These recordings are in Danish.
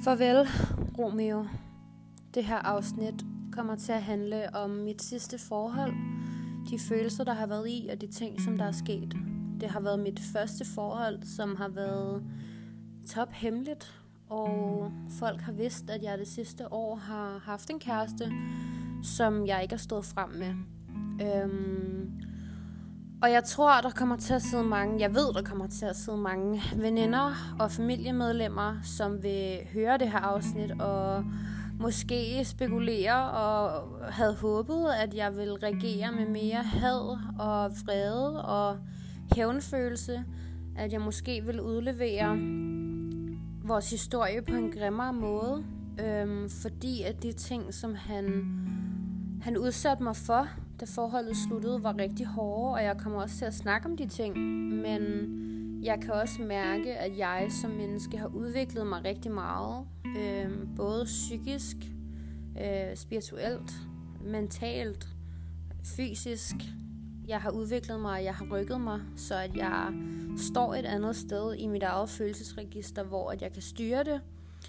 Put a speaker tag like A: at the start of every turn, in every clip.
A: Farvel, Romeo. Det her afsnit kommer til at handle om mit sidste forhold, de følelser, der har været i, og de ting, som der er sket. Det har været mit første forhold, som har været tophemmeligt, og folk har vidst, at jeg det sidste år har haft en kæreste, som jeg ikke har stået frem med. Og jeg tror, der kommer til at sidde mange veninder og familiemedlemmer, som vil høre det her afsnit og måske spekulere og havde håbet, at jeg ville reagere med mere had og vrede og hævnfølelse. At jeg måske ville udlevere vores historie på en grimmere måde. Fordi at de ting, som han udsatte mig for, da forholdet sluttede, var rigtig hårde, og jeg kommer også til at snakke om de ting, men jeg kan også mærke, at jeg som menneske har udviklet mig rigtig meget, både psykisk, spirituelt, mentalt, fysisk. Jeg har udviklet mig, jeg har rykket mig, så at jeg står et andet sted i mit eget følelsesregister, hvor at jeg kan styre det.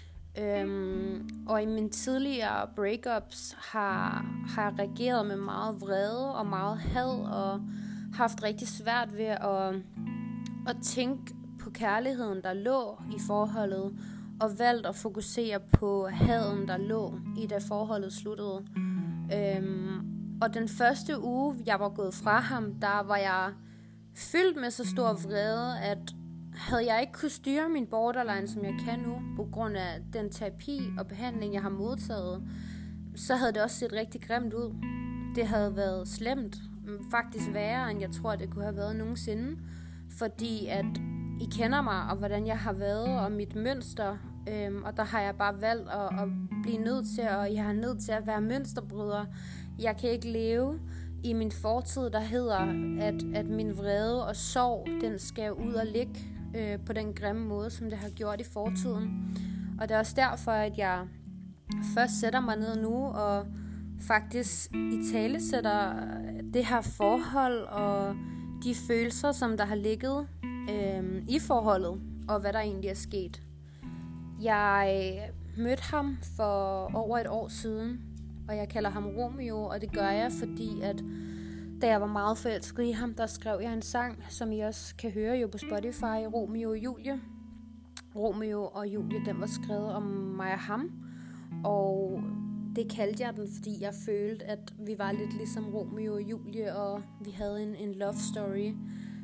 A: Og i mine tidligere breakups har jeg reageret med meget vrede og meget had og haft rigtig svært ved at tænke på kærligheden, der lå i forholdet, og valgt at fokusere på haden, der lå i da forholdet sluttede. Og den første uge, jeg var gået fra ham, der var jeg fyldt med så stor vrede, at havde jeg ikke kunne styre min borderline, som jeg kan nu, på grund af den terapi og behandling, jeg har modtaget, så havde det også set rigtig grimt ud. Det havde været slemt, faktisk værre, end jeg tror, det kunne have været nogensinde, fordi at I kender mig, og hvordan jeg har været, og mit mønster, og der har jeg bare valgt at blive nødt til, og jeg har nødt til at være mønsterbryder. Jeg kan ikke leve i min fortid, der hedder, at min vrede og sorg, den skal ud og ligge på den grimme måde, som det har gjort i fortiden. Og det er også derfor, at jeg først sætter mig ned nu og faktisk italesætter det her forhold og de følelser, som der har ligget i forholdet, og hvad der egentlig er sket. Jeg mødte ham for over et år siden, og jeg kalder ham Romeo, og det gør jeg, fordi at da jeg var meget forelsket i ham, der skrev jeg en sang, som I også kan høre jo på Spotify, Romeo og Julie. Romeo og Julie, den var skrevet om mig og ham, og det kaldte jeg den, fordi jeg følte, at vi var lidt ligesom Romeo og Julie, og vi havde en love story.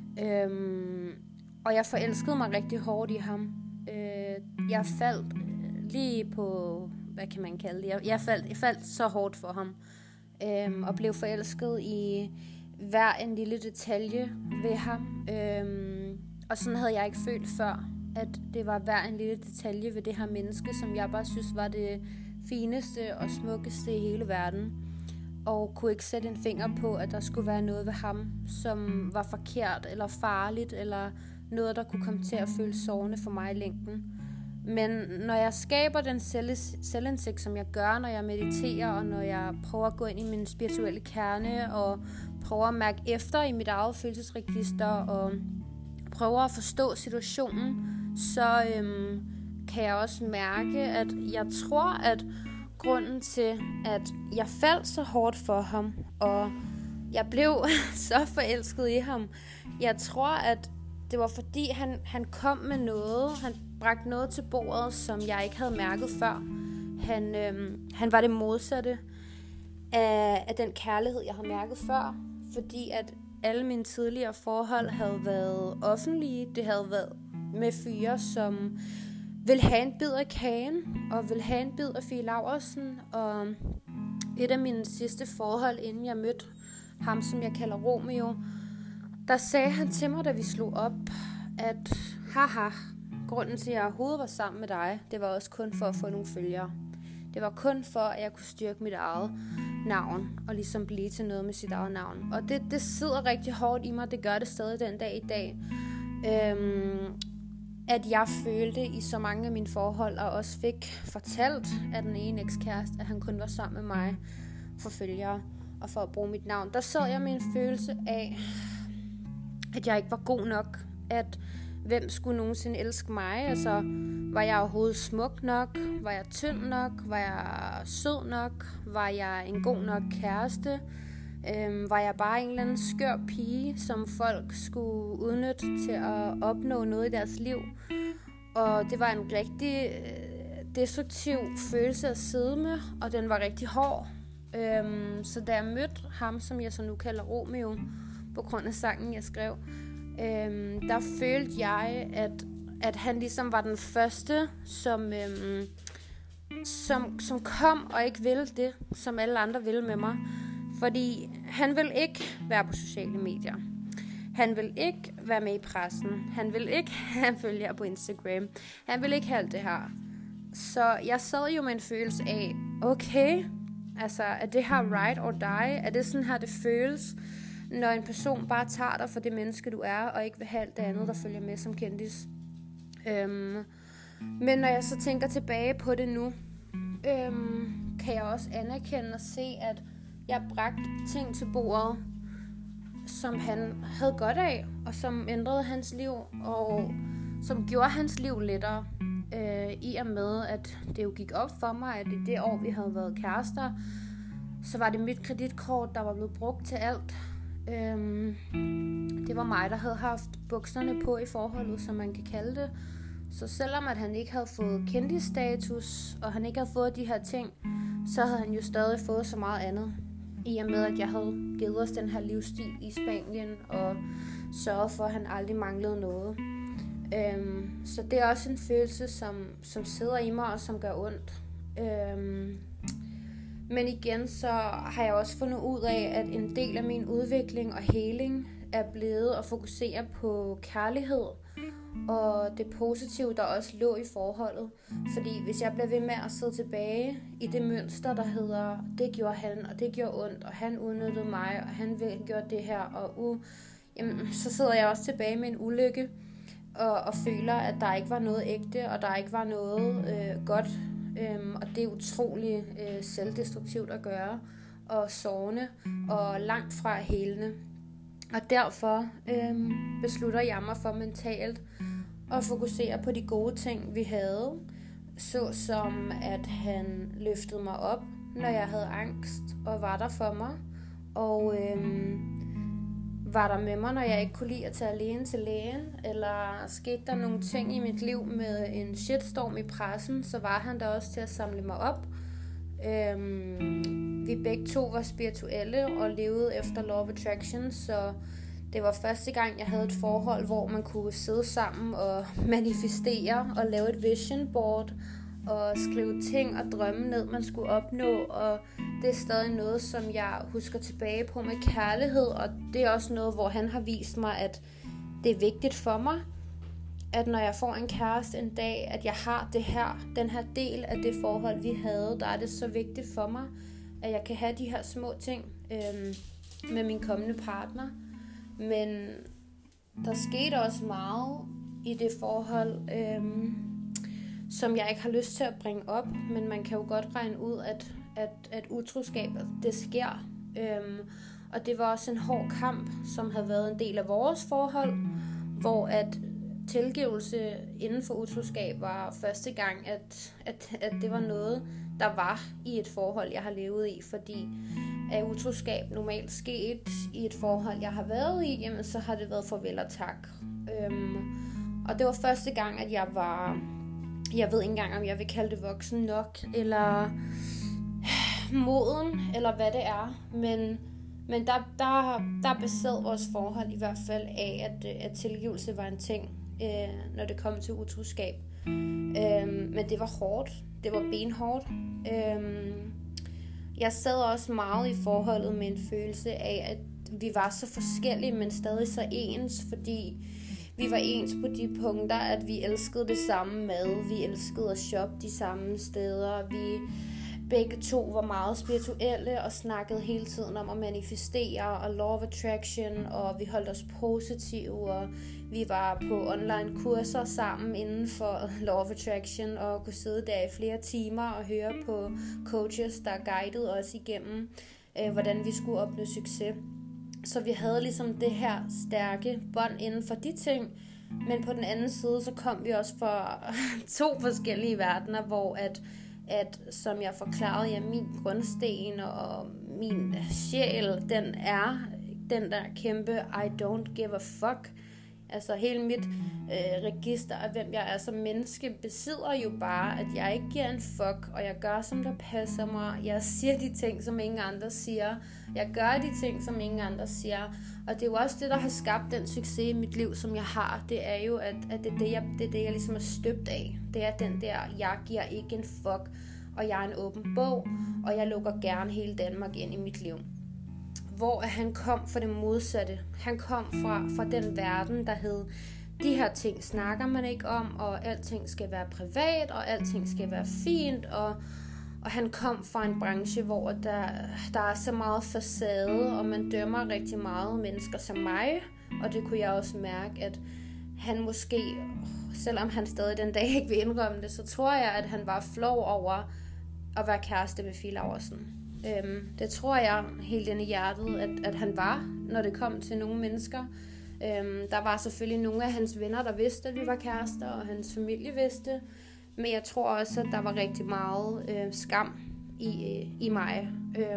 A: Og jeg forelskede mig rigtig hårdt i ham. Jeg faldt lige på, hvad kan man kalde det? Jeg faldt så hårdt for ham. Og blev forelsket i hver en lille detalje ved ham. Og sådan havde jeg ikke følt før, at det var hver en lille detalje ved det her menneske, som jeg bare synes var det fineste og smukkeste i hele verden. Og kunne ikke sætte en finger på, at der skulle være noget ved ham, som var forkert eller farligt, eller noget, der kunne komme til at føle sårende for mig i længden. Men når jeg skaber den selvindsigt, som jeg gør, når jeg mediterer, og når jeg prøver at gå ind i min spirituelle kerne, og prøver at mærke efter i mit eget følelsesregister, og prøver at forstå situationen, så kan jeg også mærke, at jeg tror, at grunden til, at jeg faldt så hårdt for ham, og jeg blev så forelsket i ham, jeg tror, at det var fordi, han kom med noget, han bragte noget til bordet, som jeg ikke havde mærket før. Han var det modsatte af den kærlighed, jeg havde mærket før, fordi at alle mine tidligere forhold havde været offentlige. Det havde været med fyre, som ville have en bid af kagen, og ville have en bid af Fie Laursen. Og et af mine sidste forhold, inden jeg mødte ham, som jeg kalder Romeo, der sagde han til mig, da vi slog op, at grunden til, at jeg overhovedet var sammen med dig, det var også kun for at få nogle følgere. Det var kun for, at jeg kunne styrke mit eget navn, og ligesom blive til noget med sit eget navn. Og det sidder rigtig hårdt i mig, det gør det stadig den dag i dag. At jeg følte i så mange af mine forhold, og også fik fortalt af den ene ekskæreste, at han kun var sammen med mig for følgere, og for at bruge mit navn. Der sad jeg med en følelse af, at jeg ikke var god nok, at hvem skulle nogensinde elske mig? Altså, var jeg overhovedet smuk nok? Var jeg tynd nok? Var jeg sød nok? Var jeg en god nok kæreste? Var jeg bare en eller anden skør pige, som folk skulle udnytte til at opnå noget i deres liv? Og det var en rigtig destruktiv følelse at sidde med, og den var rigtig hård. Så da jeg mødte ham, som jeg så nu kalder Romeo, på grund af sangen, jeg skrev, der følte jeg, at han ligesom var den første, som kom og ikke ville det, som alle andre ville med mig. Fordi han vil ikke være på sociale medier. Han vil ikke være med i pressen. Han vil ikke have følgere på Instagram. Han vil ikke have alt det her. Så jeg sad jo med en følelse af, okay, altså er det her right or die? Er det sådan her, det føles, når en person bare tager dig for det menneske, du er, og ikke vil have alt det andet, der følger med som kendis? Men når jeg så tænker tilbage på det nu, kan jeg også anerkende og se, at jeg bragte ting til bordet, som han havde godt af, og som ændrede hans liv, og som gjorde hans liv lettere, i og med, at det jo gik op for mig, at i det år, vi havde været kærester, så var det mit kreditkort, der var blevet brugt til alt. Det var mig, der havde haft bukserne på i forholdet, som man kan kalde det. Så selvom at han ikke havde fået kendisstatus, og han ikke havde fået de her ting, så havde han jo stadig fået så meget andet. I og med, at jeg havde givet os den her livsstil i Spanien, og sørget for, at han aldrig manglede noget. Så det er også en følelse, som sidder i mig, og som gør ondt. Men igen, så har jeg også fundet ud af, at en del af min udvikling og heling er blevet at fokusere på kærlighed, og det positive, der også lå i forholdet. Fordi hvis jeg bliver ved med at sidde tilbage i det mønster, der hedder, det gjorde han, og det gjorde ondt, og han udnyttede mig, og han gjorde det her, og jamen, så sidder jeg også tilbage med en ulykke, og føler, at der ikke var noget ægte, og der ikke var noget godt. Og det er utrolig selvdestruktivt at gøre, og sårende, og langt fra helende. Og derfor beslutter jeg mig for mentalt at fokusere på de gode ting, vi havde, såsom at han løftede mig op, når jeg havde angst, og var der for mig, og var der med mig, når jeg ikke kunne lide at tage alene til lægen, eller skete der nogle ting i mit liv med en shitstorm i pressen, så var han der også til at samle mig op. Vi begge to var spirituelle og levede efter Law of Attraction, så det var første gang, jeg havde et forhold, hvor man kunne sidde sammen og manifestere og lave et vision board og skrive ting og drømme ned, man skulle opnå, og det er stadig noget, som jeg husker tilbage på med kærlighed, og det er også noget, hvor han har vist mig, at det er vigtigt for mig, at når jeg får en kæreste en dag, at jeg har det her, den her del af det forhold, vi havde, der er det så vigtigt for mig, at jeg kan have de her små ting med min kommende partner. Men der skete også meget i det forhold, som jeg ikke har lyst til at bringe op, men man kan jo godt regne ud, at utroskab, det sker. Og det var også en hård kamp, som havde været en del af vores forhold, hvor at tilgivelse inden for utroskab var første gang, at det var noget, der var i et forhold, jeg har levet i, fordi er utroskab normalt sket i et forhold, jeg har været i, jamen så har det været farvel og tak. Og det var første gang, at jeg ved ikke engang, om jeg vil kalde det voksen nok, eller moden, eller hvad det er, men der besad vores forhold i hvert fald af, at tilgivelse var en ting, når det kom til utroskab. Men det var hårdt. Det var benhårdt. Jeg sad også meget i forholdet med en følelse af, at vi var så forskellige, men stadig så ens, fordi vi var ens på de punkter, at vi elskede det samme mad, vi elskede at shoppe de samme steder, vi begge to var meget spirituelle og snakkede hele tiden om at manifestere og Law of Attraction, og vi holdt os positive, og vi var på online kurser sammen inden for Law of Attraction og kunne sidde der i flere timer og høre på coaches, der guidede os igennem, hvordan vi skulle opnå succes. Så vi havde ligesom det her stærke bånd inden for de ting, Men på den anden side, så kom vi også fra 2 forskellige verdener, hvor at som jeg forklarede, ja, min grundsten og min sjæl, den er den der kæmpe I don't give a fuck. Altså hele mit register af hvem jeg er som menneske besidder jo bare, at jeg ikke giver en fuck, og jeg gør som der passer mig. Jeg siger de ting, som ingen andre siger. Jeg gør de ting, som ingen andre siger. Og det er jo også det, der har skabt den succes i mit liv, som jeg har. Det er jo, at det er det, jeg ligesom er støbt af. Det er den der, jeg giver ikke en fuck, og jeg er en åben bog, og jeg lukker gerne hele Danmark ind i mit liv. Hvor han kom fra det modsatte. Han kom fra den verden, der hed, de her ting snakker man ikke om, og alting skal være privat, og alting skal være fint, og han kom fra en branche, hvor der er så meget facade, og man dømmer rigtig meget mennesker som mig, og det kunne jeg også mærke, at han måske, selvom han stadig den dag ikke vil indrømme det, så tror jeg, at han var flov over at være kæreste med Fie Laursen. Det tror jeg helt ind i hjertet, at han var, når det kom til nogle mennesker. Der var selvfølgelig nogle af hans venner, der vidste, at vi var kærester, og hans familie vidste. Men jeg tror også, at der var rigtig meget skam i mig.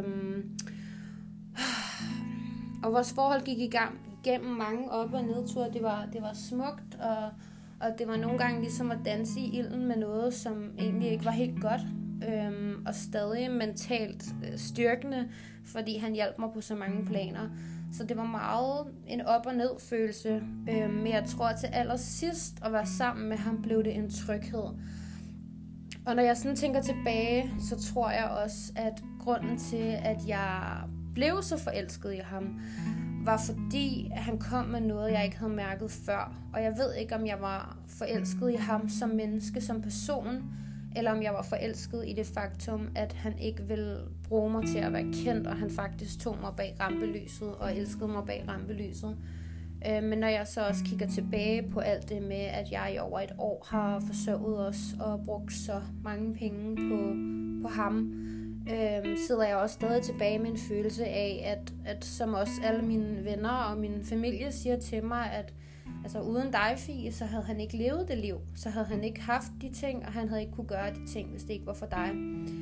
A: Og vores forhold gik i gang gennem mange op- og nedture. Det var smukt, og det var nogle gange ligesom at danse i ilden med noget, som egentlig ikke var helt godt. Og stadig mentalt styrkende, fordi han hjalp mig på så mange planer. Så det var meget en op- og ned følelse. Men jeg tror, at til allersidst at være sammen med ham, blev det en tryghed. Og når jeg sådan tænker tilbage, så tror jeg også, at grunden til, at jeg blev så forelsket i ham, var fordi, at han kom med noget, jeg ikke havde mærket før. Og jeg ved ikke, om jeg var forelsket i ham som menneske, som person, eller om jeg var forelsket i det faktum, at han ikke ville bruge mig til at være kendt, og han faktisk tog mig bag rampelyset og elskede mig bag rampelyset. Men når jeg så også kigger tilbage på alt det med, at jeg i over et år har forsørget os og brugt så mange penge på ham, sidder jeg også stadig tilbage med en følelse af, at som også alle mine venner og min familie siger til mig, at altså uden dig, Fie, så havde han ikke levet det liv. Så havde han ikke haft de ting, og han havde ikke kunne gøre de ting, hvis det ikke var for dig.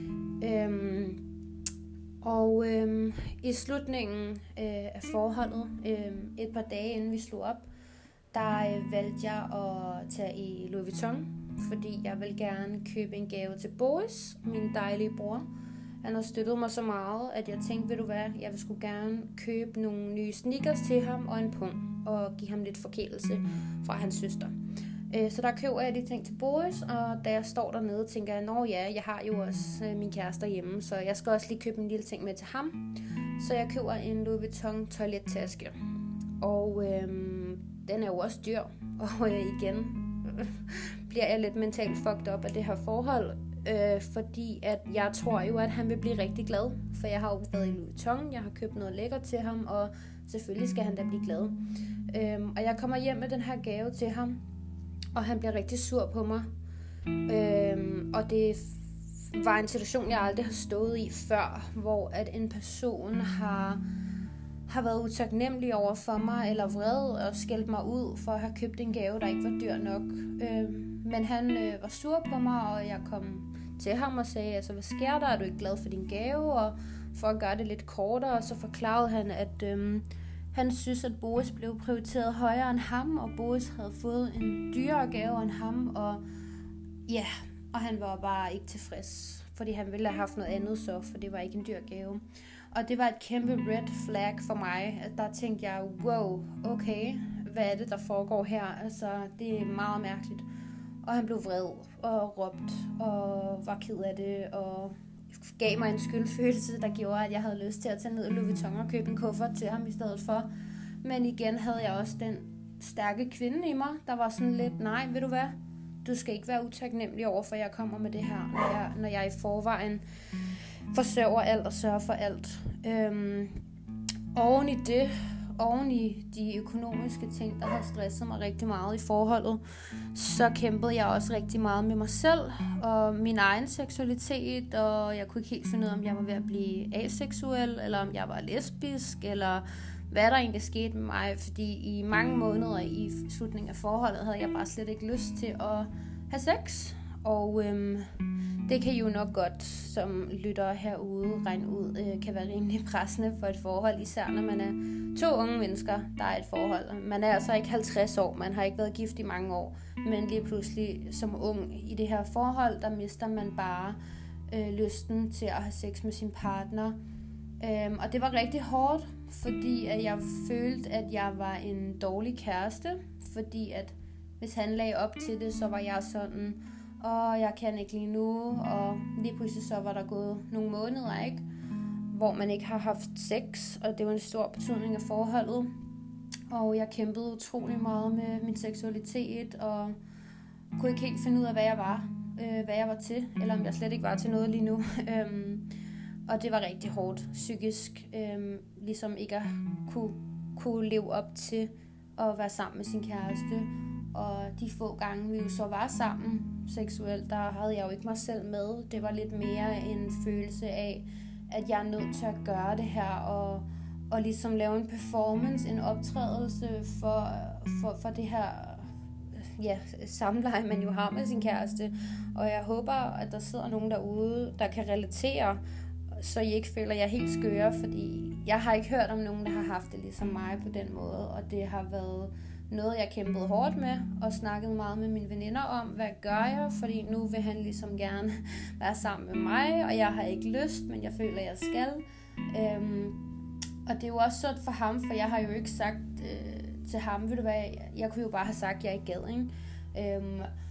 A: I slutningen af forholdet, et par dage inden vi slog op, der valgte jeg at tage i Louis Vuitton, fordi jeg ville gerne købe en gave til Boris, min dejlige bror. Han har støttet mig så meget, at jeg tænkte, ved du hvad, jeg vil sgu gerne købe nogle nye sneakers til ham og en pung, og give ham lidt forkælelse fra hans søster. Så der køber jeg de ting til Boris, og da jeg står dernede, tænker jeg, nå ja, jeg har jo også min kæreste hjemme, så jeg skal også lige købe en lille ting med til ham. Så jeg køber en Louis Vuitton toilettaske, og den er jo også dyr, og igen bliver jeg lidt mentalt fucked up af det her forhold, fordi at jeg tror jo, at han vil blive rigtig glad, for jeg har jo været i Louis Vuitton, jeg har købt noget lækkert til ham, og selvfølgelig skal han da blive glad. Og jeg kommer hjem med den her gave til ham, og han bliver rigtig sur på mig. Og det var en situation, jeg aldrig har stået i før, hvor at en person har været utaknemmelig over for mig, eller vred og skældt mig ud for at have købt en gave, der ikke var dyr nok. Men han var sur på mig, og jeg kom til ham og sagde, altså hvad sker der, er du ikke glad for din gave? Og for at gøre det lidt kortere, så forklarede han, at han synes, at Boris blev prioriteret højere end ham, og Boris havde fået en dyrere gave end ham, og ja, og han var bare ikke tilfreds, fordi han ville have haft noget andet så, for det var ikke en dyr gave. Og det var et kæmpe red flag for mig, at der tænkte jeg, wow, okay, hvad er det, der foregår her? Altså, det er meget mærkeligt. Og han blev vred og råbt og var ked af det og gav mig en skyldfølelse, der gjorde, at jeg havde lyst til at tage ned i Louis Vuitton og købe en kuffert til ham i stedet for. Men igen havde jeg også den stærke kvinde i mig, der var sådan lidt, nej, ved du hvad? Du skal ikke være utaknemmelig over, for jeg kommer med det her, når jeg i forvejen forsørger alt og sørger for alt. Oven i de økonomiske ting, der har stresset mig rigtig meget i forholdet, så kæmpede jeg også rigtig meget med mig selv og min egen seksualitet, og jeg kunne ikke helt finde ud af, om jeg var ved at blive aseksuel, eller om jeg var lesbisk, eller hvad der egentlig skete med mig, fordi i mange måneder i slutningen af forholdet, havde jeg bare slet ikke lyst til at have sex, og det kan jo nok godt, som lyttere herude, regne ud, kan være rimelig pressende for et forhold, især når man er 2 unge mennesker, der er et forhold. Man er altså ikke 50 år, man har ikke været gift i mange år, men lige pludselig som ung i det her forhold, der mister man bare lysten til at have sex med sin partner. Og det var rigtig hårdt, fordi at jeg følte, at jeg var en dårlig kæreste, fordi at hvis han lagde op til det, så var jeg sådan, jeg kan ikke lige nu, og lige pludselig så var der gået nogle måneder, ikke? Hvor man ikke har haft sex, og det var en stor betydning af forholdet. Og jeg kæmpede utrolig meget med min seksualitet, og kunne ikke helt finde ud af, hvad jeg var til, eller om jeg slet ikke var til noget lige nu. Og det var rigtig hårdt psykisk, ligesom ikke at kunne leve op til at være sammen med sin kæreste. Og de få gange, vi jo så var sammen seksuelt, der havde jeg jo ikke mig selv med. Det var lidt mere en følelse af, at jeg er nødt til at gøre det her, og ligesom lave en performance, en optrædelse for det her samleje, man jo har med sin kæreste. Og jeg håber, at der sidder nogen derude, der kan relatere, så I ikke føler, at jeg er helt skøre, fordi jeg har ikke hørt om nogen, der har haft det ligesom mig på den måde, og det har været noget, jeg kæmpede hårdt med, og snakkede meget med mine veninder om, hvad gør jeg, fordi nu vil han ligesom gerne være sammen med mig, og jeg har ikke lyst, men jeg føler, jeg skal. Og det er jo også sundt for ham, for jeg har jo ikke sagt til ham, ved du hvad, jeg kunne jo bare have sagt, at jeg ikke gad, ikke?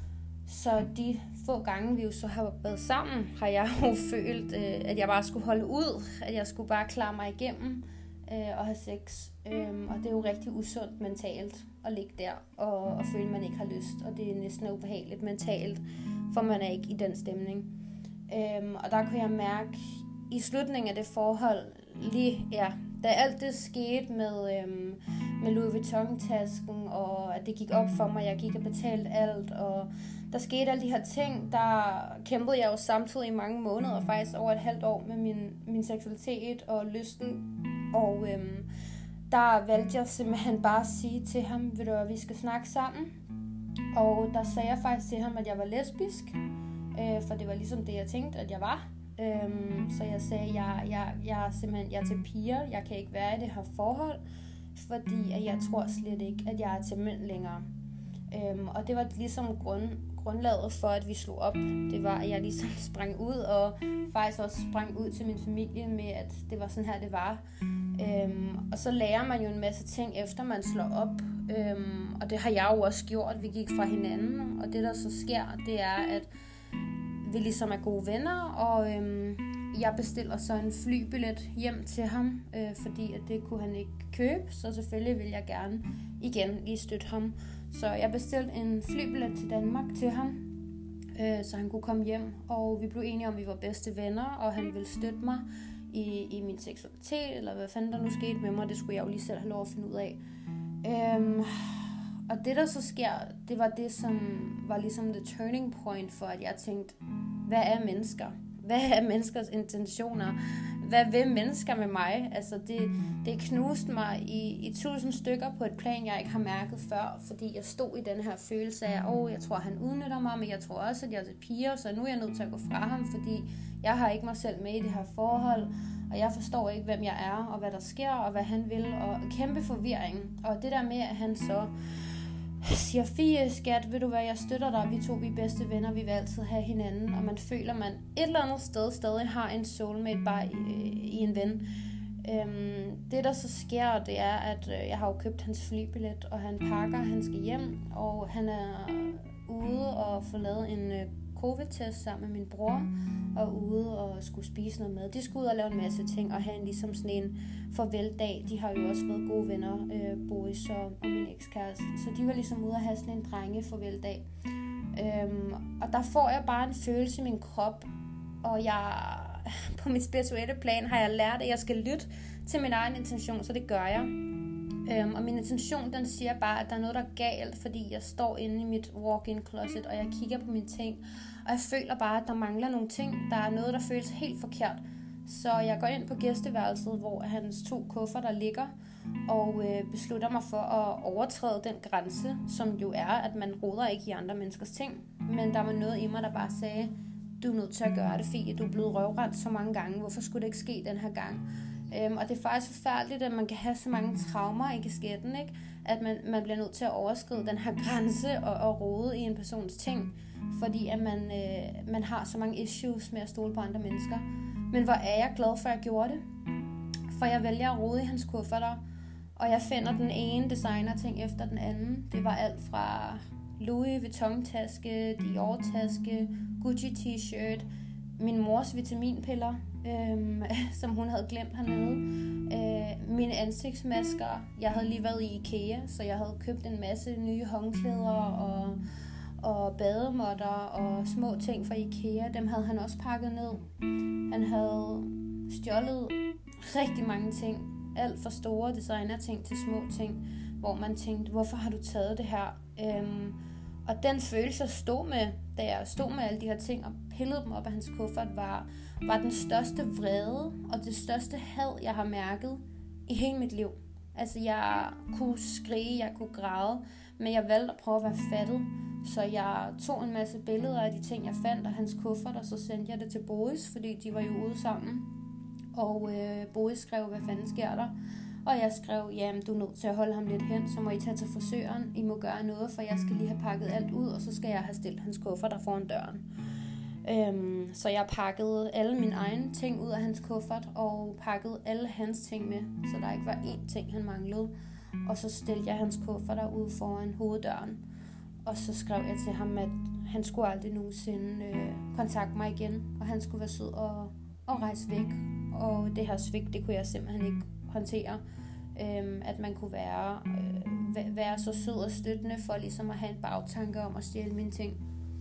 A: Så de få gange, vi jo så har været sammen, har jeg jo følt, at jeg bare skulle holde ud, at jeg skulle bare klare mig igennem og have sex. Og det er jo rigtig usundt mentalt at ligge der og føle, at man ikke har lyst. Og det er næsten ubehageligt mentalt, for man er ikke i den stemning. Og der kunne jeg mærke, i slutningen af det forhold, da alt det skete med Louis Vuitton-tasken, og at det gik op for mig, jeg gik og betalte alt, og der skete alle de her ting, der kæmpede jeg jo samtidig i mange måneder, faktisk over et halvt år med min seksualitet og lysten, og der valgte jeg simpelthen bare at sige til ham, ved du hvad, vi skal snakke sammen, og der sagde jeg faktisk til ham, at jeg var lesbisk, for det var ligesom det, jeg tænkte, at jeg var. Så jeg sagde, jeg er simpelthen til piger, jeg kan ikke være i det her forhold, fordi at jeg tror slet ikke, at jeg er til mænd længere. Og det var ligesom grundlaget for, at vi slog op. Det var, at jeg ligesom sprang ud, og faktisk også sprang ud til min familie med, at det var sådan her, det var. Og så lærer man jo en masse ting, efter man slår op. Og det har jeg jo også gjort. Vi gik fra hinanden, og det der så sker, det er, at vi ligesom er gode venner, og jeg bestiller så en flybillet hjem til ham, fordi at det kunne han ikke købe, så selvfølgelig vil jeg gerne igen lige støtte ham. Så jeg bestilte en flybillet til Danmark til ham, så han kunne komme hjem, og vi blev enige om, at vi var bedste venner, og han ville støtte mig i min seksualitet, eller hvad fanden der nu skete med mig, det skulle jeg jo lige selv have lov at finde ud af. Og det der så sker, det var det, som var ligesom the turning point for, at jeg tænkte, hvad er mennesker? Hvad er menneskers intentioner? Hvad vil mennesker med mig? Altså det knuste mig i 1000 stykker på et plan, jeg ikke har mærket før, fordi jeg stod i den her følelse af, jeg tror, han udnytter mig, men jeg tror også, at jeg er til piger, så nu er jeg nødt til at gå fra ham, fordi jeg har ikke mig selv med i det her forhold, og jeg forstår ikke, hvem jeg er, og hvad der sker, og hvad han vil, og kæmpe forvirring. Og det der med, at han så siger, Fie, skat, ved du hvad, jeg støtter dig, vi er bedste venner, vi vil altid have hinanden, og man føler, man et eller andet sted stadig har en soulmate bare i en ven. Det der så sker, det er, at jeg har jo købt hans flybillet, og han pakker, han skal hjem, og han er ude og få lavet en covid-test sammen med min bror, og ude og skulle spise noget mad. De skulle ud og lave en masse ting, og have en ligesom sådan en farveldag. De har jo også været gode venner, Boris og min ekskæreste. Så de var ligesom ude og have sådan en drenge farveldag. Og der får jeg bare en følelse i min krop, og på mit spirituelle plan har jeg lært, at jeg skal lytte til min egen intention, så det gør jeg. Og min intention, den siger bare, at der er noget, der er galt, fordi jeg står inde i mit walk-in closet, og jeg kigger på mine ting, og jeg føler bare, at der mangler nogle ting. Der er noget, der føles helt forkert. Så jeg går ind på gæsteværelset, hvor hans 2 kufferter ligger, og beslutter mig for at overtræde den grænse, som jo er, at man roder ikke i andre menneskers ting. Men der var noget i mig, der bare sagde, du er nødt til at gøre det, Fie. Du er blevet røvrendt så mange gange. Hvorfor skulle det ikke ske den her gang? Og det er faktisk forfærdeligt, at man kan have så mange traumer i kasketten, ikke? At man bliver nødt til at overskride den her grænse og rode i en persons ting, fordi at man har så mange issues med at stole på andre mennesker. Men hvor er jeg glad for, at jeg gjorde det. For jeg vælger at rode i hans kufferter, og jeg finder den ene designer-ting efter den anden. Det var alt fra Louis Vuitton-taske, Dior-taske, Gucci t-shirt, min mors vitaminpiller, som hun havde glemt hernede, mine ansigtsmasker. Jeg havde lige været i IKEA, så jeg havde købt en masse nye håndklæder og bademåtter og små ting fra IKEA. Dem havde han også pakket ned. Han havde stjålet rigtig mange ting. Alt fra store designer-ting til små ting, hvor man tænkte, hvorfor har du taget det her? Og den følelse, jeg stod med, da jeg stod med alle de her ting og pillede dem op af hans kuffert, var den største vrede og det største had, jeg har mærket i hele mit liv. Altså, jeg kunne skrige, jeg kunne græde, men jeg valgte at prøve at være fattet. Så jeg tog en masse billeder af de ting, jeg fandt af hans kuffert, og så sendte jeg det til Boris, fordi de var jo ude sammen. Og Boris skrev, hvad fanden sker der? Og jeg skrev, jamen du er nødt til at holde ham lidt hen, så må I tage til frisøren. I må gøre noget, for jeg skal lige have pakket alt ud, og så skal jeg have stillet hans kuffert der foran døren. Så jeg pakkede alle mine egne ting ud af hans kuffert, og pakkede alle hans ting med, så der ikke var én ting, han manglede. Og så stillede jeg hans kuffert der ude foran hoveddøren. Og så skrev jeg til ham, at han skulle aldrig nogensinde kontakte mig igen, og han skulle være sød og rejse væk. Og det her svigt, det kunne jeg simpelthen ikke håndtere. At man kunne være så sød og støttende for ligesom at have en bagtanke om at stjæle mine ting.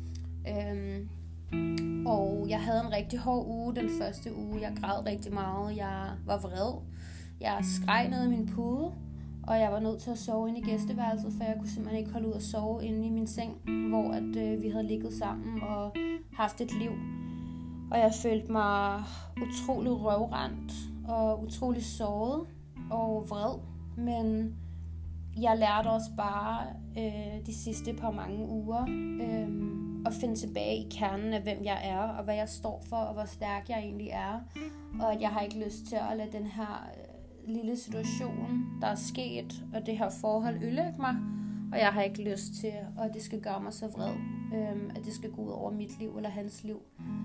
A: Og jeg havde en rigtig hård uge den første uge. Jeg græd rigtig meget. Jeg var vred. Jeg skreg ned i min pude. Og jeg var nødt til at sove inde i gæsteværelset, for jeg kunne simpelthen ikke holde ud at sove inde i min seng, hvor vi havde ligget sammen og haft et liv. Og jeg følte mig utrolig røvrendt og utrolig såret og vred. Men jeg lærte også bare de sidste par mange uger at finde tilbage i kernen af, hvem jeg er, og hvad jeg står for, og hvor stærk jeg egentlig er. Og at jeg har ikke lyst til at lade den her lille situation, der er sket, og det her forhold ødelægge mig. Og jeg har ikke lyst til, at det skal gøre mig så vred, at det skal gå ud over mit liv eller hans liv.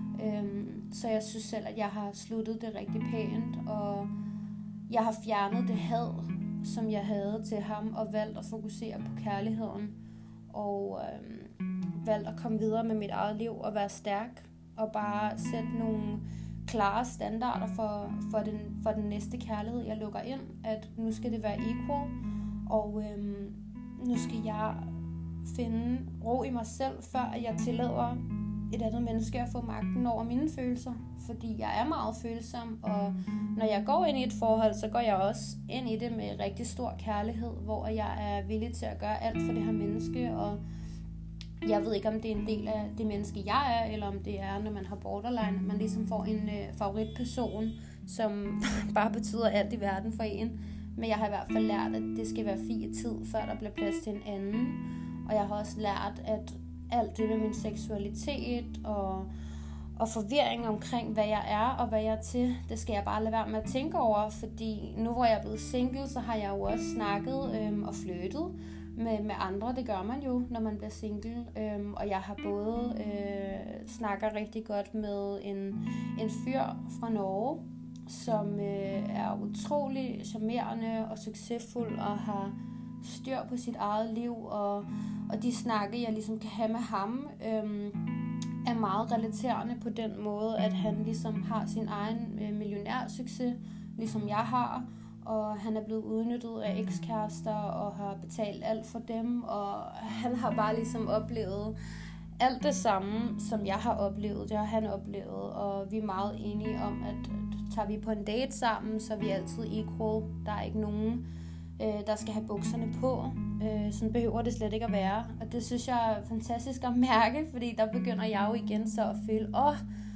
A: Så jeg synes selv, at jeg har sluttet det rigtig pænt, og jeg har fjernet det had, som jeg havde til ham, og valgt at fokusere på kærligheden, og valgt at komme videre med mit eget liv og være stærk, og bare sætte nogle klare standarder for den næste kærlighed, jeg lukker ind, at nu skal det være equal, og nu skal jeg finde ro i mig selv, før at jeg tillader et andet menneske at få magten over mine følelser, fordi jeg er meget følsom, og når jeg går ind i et forhold, så går jeg også ind i det med rigtig stor kærlighed, hvor jeg er villig til at gøre alt for det her menneske, og jeg ved ikke, om det er en del af det menneske, jeg er, eller om det er, når man har borderline, at man ligesom får en favoritperson, som bare betyder alt i verden for en. Men jeg har i hvert fald lært, at det skal være fire tid, før der bliver plads til en anden. Og jeg har også lært, at alt det med min seksualitet og forvirring omkring, hvad jeg er og hvad jeg er til, det skal jeg bare lade være med at tænke over, fordi nu hvor jeg er blevet single, så har jeg jo også snakket og flyttet med andre. Det gør man jo, når man bliver single. Og jeg har både snakker rigtig godt med en fyr fra Norge, som er utrolig charmerende og succesfuld og har styr på sit eget liv, og de snakke, jeg ligesom kan have med ham, er meget relaterende på den måde, at han ligesom har sin egen millionærsucces, ligesom jeg har, og han er blevet udnyttet af ekskærester og har betalt alt for dem, og han har bare ligesom oplevet alt det samme, som jeg har oplevet, det har han oplevet, og vi er meget enige om, at tager vi på en date sammen, så er vi altid equal. Der er ikke nogen, der skal have bukserne på. Sådan behøver det slet ikke at være. Og det synes jeg er fantastisk at mærke, fordi der begynder jeg jo igen så at føle,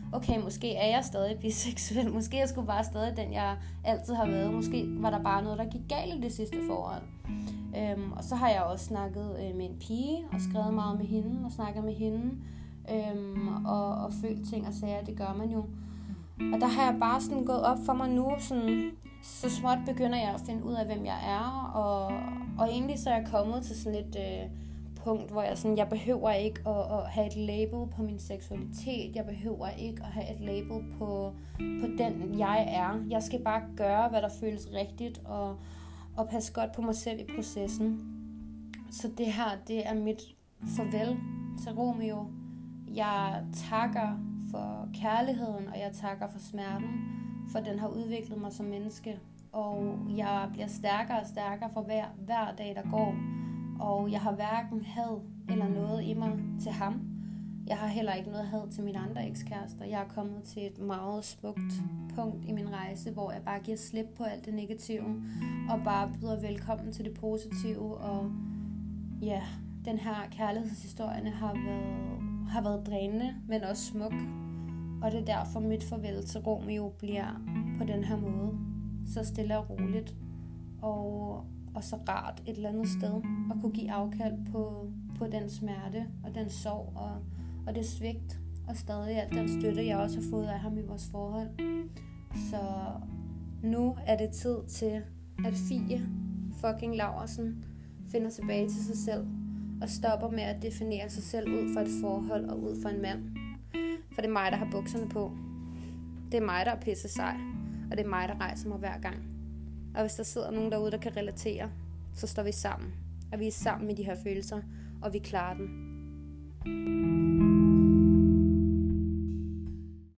A: okay, måske er jeg stadig biseksuel, måske jeg skulle bare stadig den, jeg altid har været, måske var der bare noget, der gik galt i det sidste forhold. Og så har jeg også snakket med en pige, og skrevet meget med hende, og snakket med hende, og følt ting og sager, det gør man jo. Og der har jeg bare sådan gået op for mig nu, sådan, så småt begynder jeg at finde ud af, hvem jeg er, og egentlig så er jeg kommet til sådan et punkt, hvor jeg behøver ikke at have et label på min seksualitet, jeg behøver ikke at have et label på den, jeg er. Jeg skal bare gøre, hvad der føles rigtigt, og passe godt på mig selv i processen. Så det her, det er mit farvel til Romeo. Jeg takker for kærligheden, og jeg takker for smerten, for den har udviklet mig som menneske. Og jeg bliver stærkere og stærkere for hver dag, der går. Og jeg har hverken had eller noget i mig til ham. Jeg har heller ikke noget had til mine andre ekskærester. Jeg er kommet til et meget smukt punkt i min rejse, hvor jeg bare giver slip på alt det negative, og bare byder velkommen til det positive. Og ja, den her kærlighedshistorie har været drænende, men også smuk. Og det er derfor mit farvel til Romeo bliver på den her måde. Så stille og roligt. Og så rart et eller andet sted. At kunne give afkald på den smerte og den sorg og det svigt. Og stadig alt den støtte, jeg også har fået af ham i vores forhold. Så nu er det tid til, at Fie fucking Laursen finder tilbage til sig selv. Og stopper med at definere sig selv ud fra et forhold og ud fra en mand. For det er mig, der har bukserne på. Det er mig, der er pisse sej. Og det er mig, der rejser mig hver gang. Og hvis der sidder nogen derude, der kan relatere, så står vi sammen. Og vi er sammen med de her følelser, og vi klarer den.